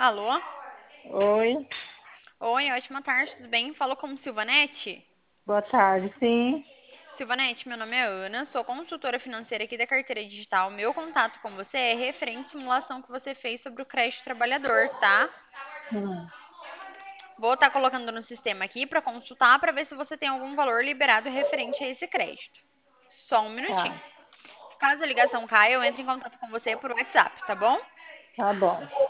Alô? Oi, Oi, ótima tarde, tudo bem? Falou como Silvanete? boa tarde, sim. Silvanete, meu nome é Ana, sou consultora financeira aqui da Carteira Digital. Meu contato com você é referente à simulação que você fez sobre o crédito trabalhador, tá? Hum, Vou estar colocando no sistema aqui para consultar para ver se você tem algum valor liberado referente a esse crédito. Só um minutinho. tá, Caso a ligação caia, eu entro em contato com você por WhatsApp, tá bom? tá bom.